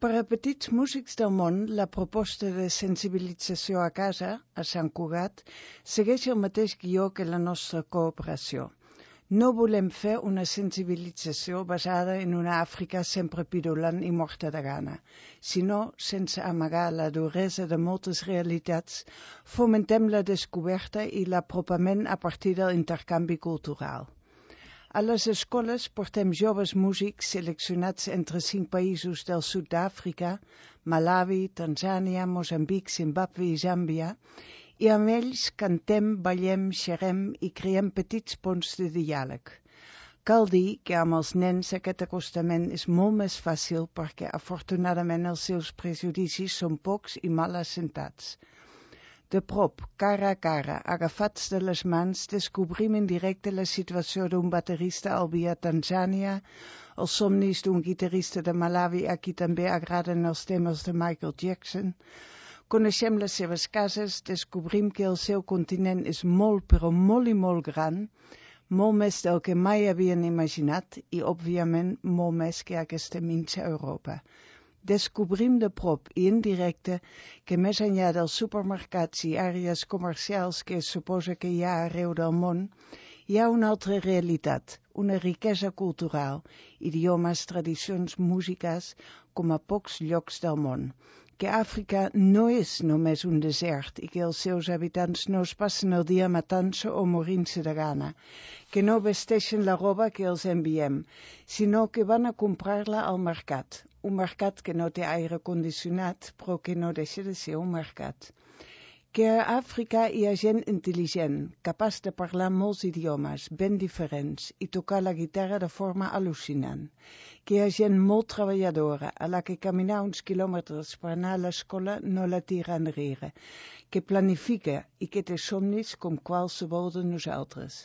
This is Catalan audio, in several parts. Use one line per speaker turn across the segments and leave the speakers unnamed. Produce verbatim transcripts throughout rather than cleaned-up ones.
Per a petits músics del món, la proposta de sensibilització a casa, a Sant Cugat, segueix el mateix guió que la nostra cooperació. No volem fer una sensibilització basada en una Àfrica sempre pirulant i morta de gana, sinó, sense amagar la duresa de moltes realitats, fomentem la descoberta i l'apropament a partir de l'intercanvi cultural. A les escoles portem joves músics seleccionats entre cinc països del sud d'Àfrica, Malawi, Tanzània, Moçambic, Zimbabwe i Zàmbia, i amb ells cantem, ballem, xerrem i creem petits ponts de diàleg. Cal dir que amb els nens aquest acostament és molt més fàcil perquè afortunadament els seus prejudicis són pocs i mal assentats. De prop, cara a cara, agafats de les mans, descobrim en directe la situació d'un baterista albí a Tanzània, els somnis d'un guitarrista de Malawi a qui també agraden els temes de Michael Jackson. Coneixem les seves cases, descobrim que el seu continent és molt, però molt i molt gran, molt més del que mai havien imaginat i, òbviament, molt més que aquesta minsa Europa. Descobrim de prop i en directe que més enllà dels supermercats i àrees comercials que es suposa que hi ha arreu del món, hi ha una altra realitat, una riquesa cultural, idiomes, tradicions, músiques, com a pocs llocs del món, que Àfrica no és només un desert i que els seus habitants no es passen el dia matant-se o morint-se de gana, que no vesteixen la roba que els enviem, sinó que van a comprar-la al mercat, un mercat que no té aire condicionat, però que no deixa de ser un mercat. Que a Àfrica hi ha gent intel·ligent, capaç de parlar molts idiomes, ben diferents, i tocar la guitarra de forma al·lucinant. Que hi ha gent molt treballadora, a la que caminar uns quilòmetres per anar a l'escola no la tira enrere, que planifica i que té somnis com qualsevol de nosaltres.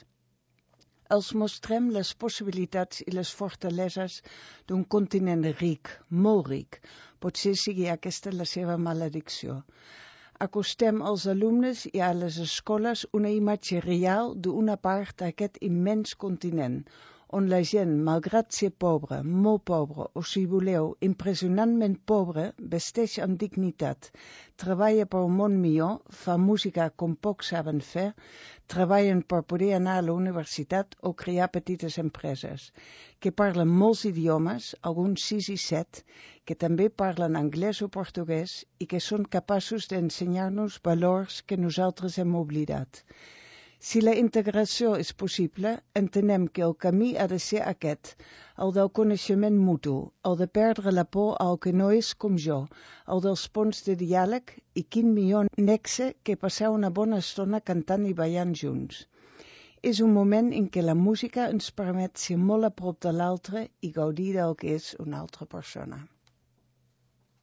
Els mostrem les possibilitats i les fortaleses d'un continent ric, molt ric. Potser sigui aquesta la seva maledicció. Acostem als alumnes i a les escoles una imatge real d'una part d'aquest immens continent, on la gent, malgrat ser pobre, molt pobre, o si voleu, impressionantment pobre, vesteix amb dignitat, treballa per un món millor, fa música com pocs saben fer, treballen per poder anar a la universitat o crear petites empreses, que parlen molts idiomes, alguns sis i set, que també parlen anglès o portuguès i que són capaços d'ensenyar-nos valors que nosaltres hem oblidat. Si la integració és possible, entenem que el camí ha de ser aquest, el del coneixement mutu, el de perdre la por al que no és com jo, el dels ponts de diàleg i quin millor nexe que passar una bona estona cantant i ballant junts. És un moment en què la música ens permet ser molt a prop de l'altre i gaudir del que és una altra persona.